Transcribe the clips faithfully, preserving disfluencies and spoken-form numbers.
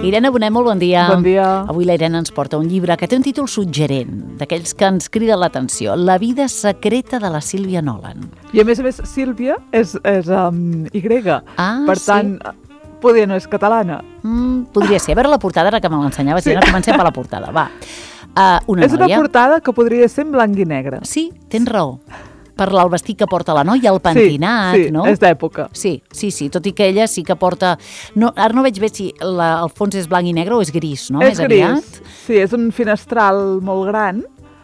Irene Bonet, molt bon dia. Bon dia. Avui la Irene ens porta un llibre que té un títol suggerent, d'aquells que ens crida l'atenció, La vida secreta de la Sílvia Nolan. I a més a més, Sílvia és, és um, Y. Ah, per tant, sí. Poder no és catalana. Mm, podria ser. A veure la portada, ara que me l'ensenyaves, sí. Ara comencem per la portada, va. Uh, una és noia. una portada que podria ser en blanc i negre. Sí, tens raó. Per el vestit que porta la noia, el pentinat, sí, sí, no? Sí, és d'època. Sí, sí, sí, tot i que ella sí que porta... No, ara no veig bé si la, el fons és blanc i negre o és gris, no? És Més gris, aviat. sí, és un finestral molt gran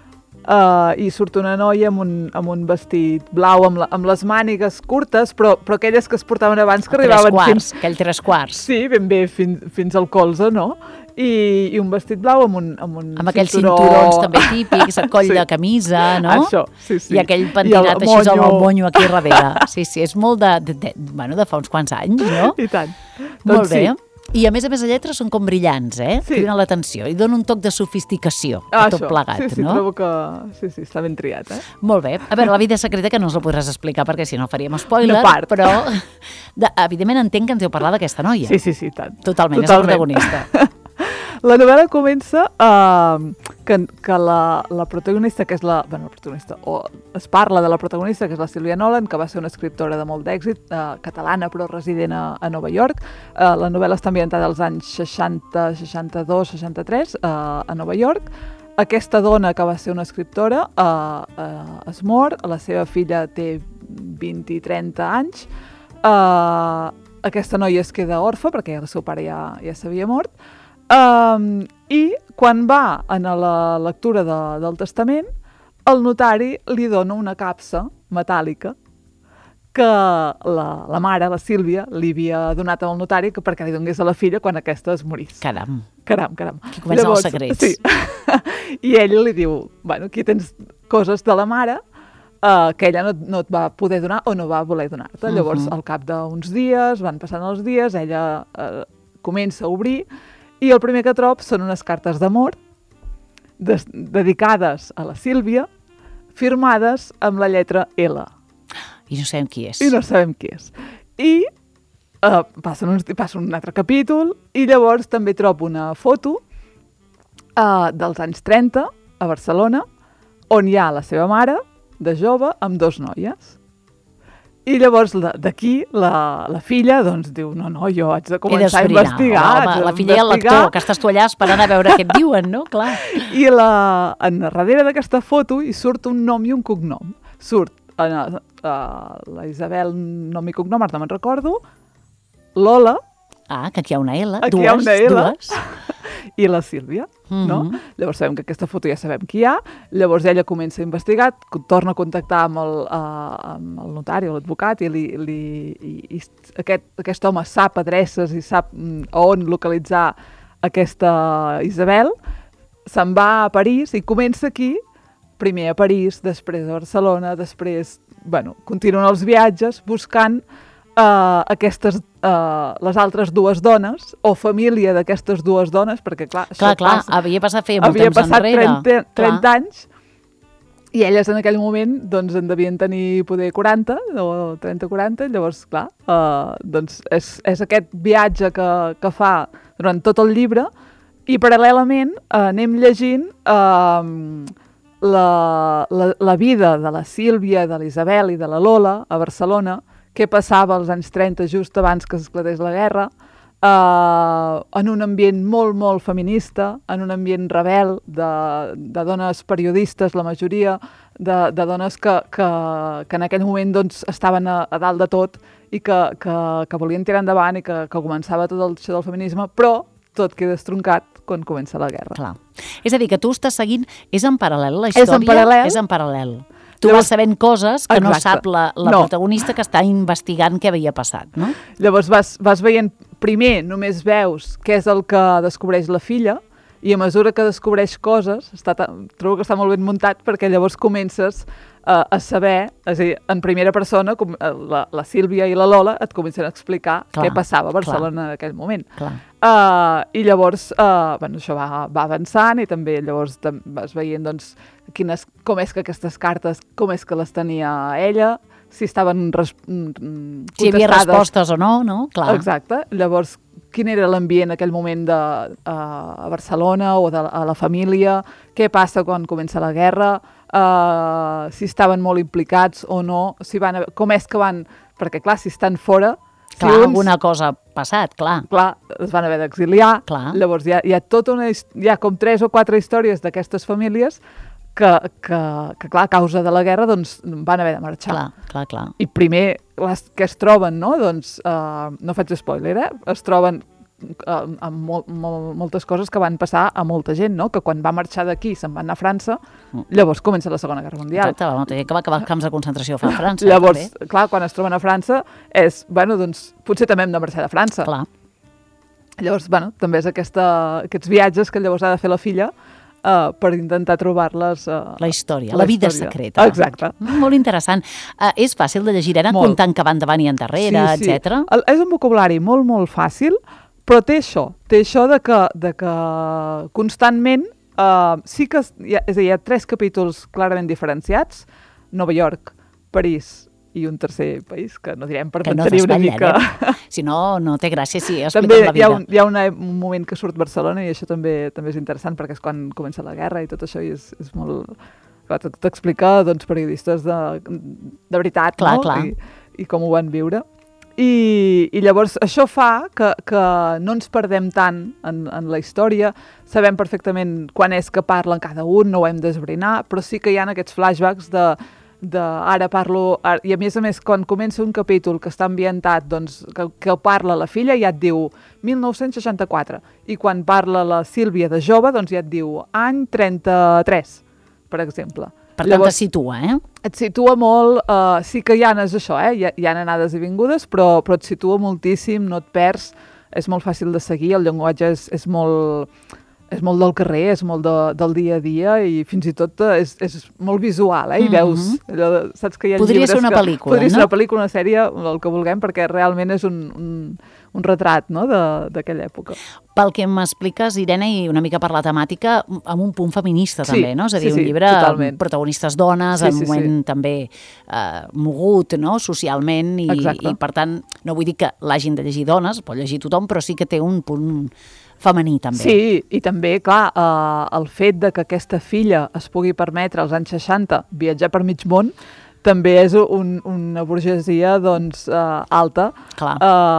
uh, i surt una noia amb un, amb un vestit blau, amb, la, amb les mànigues curtes, però, però aquelles que es portaven abans que el arribaven tres quarts, fins... aquell tres quarts. Sí, ben bé, fins, fins al colze, no? I, i un vestit blau amb un, amb un amb aquells cinturó... cinturons també típics, el coll sí. de camisa, no? Això, sí, sí. I aquell pentinat I així amb el monyo aquí darrere. Sí, sí, és molt de, de, de, bueno, de fa uns quants anys, no? I tant. Molt doncs bé. Sí. I a més a més les lletres són com brillants, eh? Sí. Criden l'atenció i donen un toc de sofisticació Ah, a tot això. plegat, sí, sí, no? trobo que sí, sí, està ben triat, eh? Molt bé. A veure, la vida secreta que no ens la podràs explicar perquè si no faríem spoiler, Una part. però de, evidentment entenc que ens heu parlat d'aquesta noia. Sí, sí, sí, tant. Totalment, Totalment. és la protagonista. La novel·la comença uh, que, que la, la protagonista, que és la... Bueno, la protagonista, o es parla de la protagonista, que és la Sílvia Nolan, que va ser una escriptora de molt d'èxit, uh, catalana, però resident a, a Nova York. Uh, la novel·la està ambientada als anys seixanta, seixanta-dos, seixanta-tres, uh, a Nova York. Aquesta dona, que va ser una escriptora, uh, uh, es mor, la seva filla té vint i trenta anys. Uh, aquesta noia es queda orfa, perquè el seu pare ja, ja s'havia mort. Um, I quan va a la lectura de, del testament, el notari li dona una capsa metàl·lica que la, la mare, la Sílvia, li havia donat al notari que perquè li donés a la filla quan aquesta es morís. Caram. Caram, caram. Aquí comencen Llavors, els secrets. Sí. I ell li diu, bueno, aquí tens coses de la mare uh, que ella no, no et va poder donar o no va voler donar-te. Uh -huh. Llavors, al cap d'uns dies, van passant els dies, ella uh, comença a obrir i el primer que trob són unes cartes d'amor des, dedicades a la Sílvia, firmades amb la lletra L. I no sabem qui és. I no sabem qui és. I uh, passen, uns, passa un altre capítol i llavors també trob una foto uh, dels anys trenta a Barcelona on hi ha la seva mare de jove amb dos noies. I llavors d'aquí la, la filla doncs diu, no, no, jo haig de començar a investigar. Home, la filla i el lector, que estàs tu allà esperant a veure què et diuen, no? Clar. I la, en darrere d'aquesta foto hi surt un nom i un cognom. Surt uh, uh, la Isabel, nom i cognom, ara no me'n recordo, Lola. Ah, que aquí hi ha una L, aquí dues, hi ha una L, dues. I la Sílvia, mm-hmm. no? Llavors sabem que aquesta foto ja sabem qui hi ha, llavors ella comença a investigar, torna a contactar amb el, uh, amb el notari o l'advocat i, li, li, i, i aquest, aquest home sap adreces i sap mm, on localitzar aquesta Isabel, se'n va a París i comença aquí, primer a París, després a Barcelona, després, bueno, continuen els viatges buscant Uh, aquestes, uh, les altres dues dones, o família d'aquestes dues dones, perquè clar, clar, això clar, passa, havia passat feia molt havia temps passat enrere. trenta, trenta anys, i elles en aquell moment doncs en devien tenir poder quaranta o trenta o quaranta, llavors clar, uh, doncs és, és aquest viatge que, que fa durant tot el llibre, i paral·lelament uh, anem llegint uh, la, la, la vida de la Sílvia, de l'Isabel i de la Lola a Barcelona, què passava als anys trenta, just abans que s'esclatés la guerra, eh, en un ambient molt, molt feminista, en un ambient rebel de, de dones periodistes, la majoria, de, de dones que, que, que en aquell moment doncs, estaven a, a dalt de tot i que, que, que volien tirar endavant i que, que començava tot el això del feminisme, però tot queda estroncat quan comença la guerra. Clar. És a dir, que tu estàs seguint, és en paral·lel la història? És en paral·lel. És en paral·lel. Tu vas sabent coses que Exacte. no sap la, la no. protagonista que està investigant què havia passat, no? Llavors vas, vas veient, primer només veus què és el que descobreix la filla i a mesura que descobreix coses, està, trobo que està molt ben muntat perquè llavors comences uh, a saber, és a dir, en primera persona, com, uh, la, la Sílvia i la Lola et comencen a explicar clar, què passava a Barcelona clar. en aquell moment. Clar. Uh, I llavors, uh, bueno, això va, va avançant i també llavors vas veient doncs, quines, com és que aquestes cartes, com és que les tenia ella, si estaven res, si hi havia respostes o no, no? Clar. Exacte. Llavors, quin era l'ambient en aquell moment de, uh, a Barcelona o de, a la família, què passa quan comença la guerra, uh, si estaven molt implicats o no, si van, com és que van... Perquè, clar, si estan fora... Clar, si uns, alguna cosa ha passat, clar. Clar, es van haver d'exiliar. Clar. Llavors hi ha, hi ha tota una... Hi ha com tres o quatre històries d'aquestes famílies que, que, que, clar, a causa de la guerra, doncs, van haver de marxar. Clar, clar, clar. I primer, les que es troben, no? Doncs, uh, no faig spoiler, eh? Es troben uh, amb mol, mol, moltes coses que van passar a molta gent, no? Que quan va marxar d'aquí se'n van anar a França, mm. llavors comença la Segona Guerra Mundial. Exacte, va, molta gent que va acabar els camps de concentració a França. Llavors, també. Clar, quan es troben a França, és, bueno, doncs, potser també hem de marxar de França. Clar. Llavors, bueno, també és aquesta, aquests viatges que llavors ha de fer la filla Uh, per intentar trobar-les... Uh, la història, la, la vida història. secreta. Exacte. Molt interessant. Uh, és fàcil de llegir, ara, molt. comptant que van davant i endarrere, sí, sí. etcètera. El, és un vocabulari molt, molt fàcil, però té això, té això de que, de que constantment uh, sí que hi ha, és a dir, hi ha tres capítols clarament diferenciats, Nova York, París i un tercer país, que no direm per que no mantenir una mica... Eh? Si no, no té gràcia si expliquem també la vida. Hi ha, un, hi ha una, un moment que surt Barcelona i això també també és interessant perquè és quan comença la guerra i tot això i és, és molt... T'explica doncs, periodistes de, de veritat, clar, no? Clar. I, i com ho van viure. I, i llavors això fa que, que no ens perdem tant en, en la història, sabem perfectament quan és que parlen cada un, no ho hem d'esbrinar, però sí que hi ha aquests flashbacks de de ara parlo, ara, i a més a més quan comença un capítol que està ambientat doncs, que, que parla la filla ja et diu mil nou-cents seixanta-quatre i quan parla la Sílvia de jove doncs ja et diu any trenta-tres, per exemple. Per tant, Llavors, et situa, eh? Et situa molt, uh, sí que hi ha és això, eh? hi, ha, hi ha anades i vingudes, però, però et situa moltíssim, no et perds, és molt fàcil de seguir, el llenguatge és, és molt... és molt del carrer, és molt de, del dia a dia i fins i tot és, és molt visual, eh? I mm-hmm. veus, allò, saps que hi ha podria llibres ser una que... pel·lícula, podria no? ser una pel·lícula, una sèrie, el que vulguem, perquè realment és un, un, un retrat, no?, d'aquella època. Pel que m'expliques, Irene, i una mica per la temàtica, amb un punt feminista sí, també, no? És a dir, sí, un sí, llibre totalment. amb protagonistes dones, sí, en un sí, moment sí. també eh, mogut, no?, socialment, i, i per tant, no vull dir que l'hagin de llegir dones, pot llegir tothom, però sí que té un punt femení, també. Sí, i també, clar, eh, el fet de que aquesta filla es pugui permetre als anys seixanta viatjar per mig món també és un, una burgesia, doncs, eh, alta. Clar.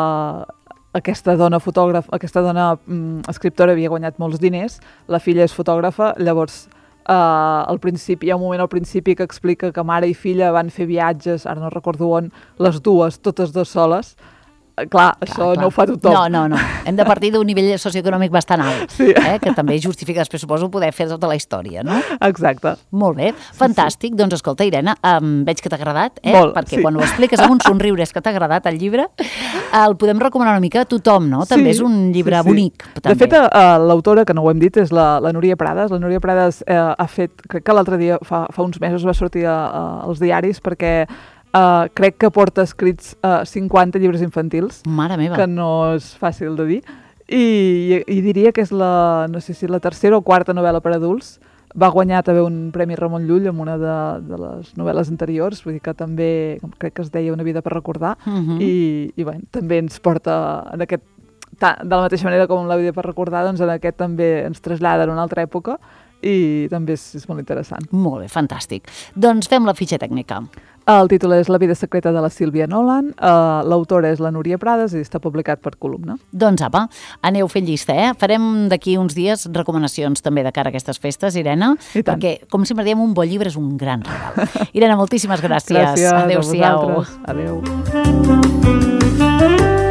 Eh, aquesta dona fotògraf, aquesta dona mm, escriptora havia guanyat molts diners, la filla és fotògrafa, llavors eh, al principi, hi ha un moment al principi que explica que mare i filla van fer viatges, ara no recordo on, les dues, totes dues soles. Clar, clar, això clar. No ho fa tothom. No, no, no. Hem de partir d'un nivell socioeconòmic bastant alt, sí. eh? Que també justifica després, suposo, poder fer tota la història, no? Exacte. Molt bé, fantàstic. Sí. Doncs escolta, Irene, um, veig que t'ha agradat, eh? Molt, perquè sí. quan ho expliques amb un somriure és que t'ha agradat el llibre. El podem recomanar una mica a tothom, no? També sí, és un llibre sí, sí. bonic. També. De fet, uh, l'autora, que no ho hem dit, és la, la Núria Prades. La Núria Prades eh, ha fet, crec que l'altre dia, fa, fa uns mesos, va sortir a, a, als diaris perquè Uh, crec que porta escrits uh, cinquanta llibres infantils. Mare meva. Que no és fàcil de dir. I, i, i diria que és la, no sé si la tercera o quarta novel·la per adults. Va guanyar també un Premi Ramon Llull amb una de, de les novel·les anteriors, vull dir que també, crec que es deia Una vida per recordar, uh-huh. i, i bueno, també ens porta en aquest, de la mateixa manera com La vida per recordar, doncs en aquest també ens trasllada en una altra època i també és, és molt interessant. Molt bé, fantàstic. Doncs fem la fitxa tècnica. El títol és La vida secreta de la Sílvia Nolan, uh, l'autora és la Núria Prades i està publicat per Columna. Doncs apa, aneu fent llista, eh? Farem d'aquí uns dies recomanacions també de cara a aquestes festes, Irene, perquè, com sempre diem, un bon llibre és un gran regal. Irene, moltíssimes gràcies. Gràcies Adéu-siau. a vosaltres. Adéu.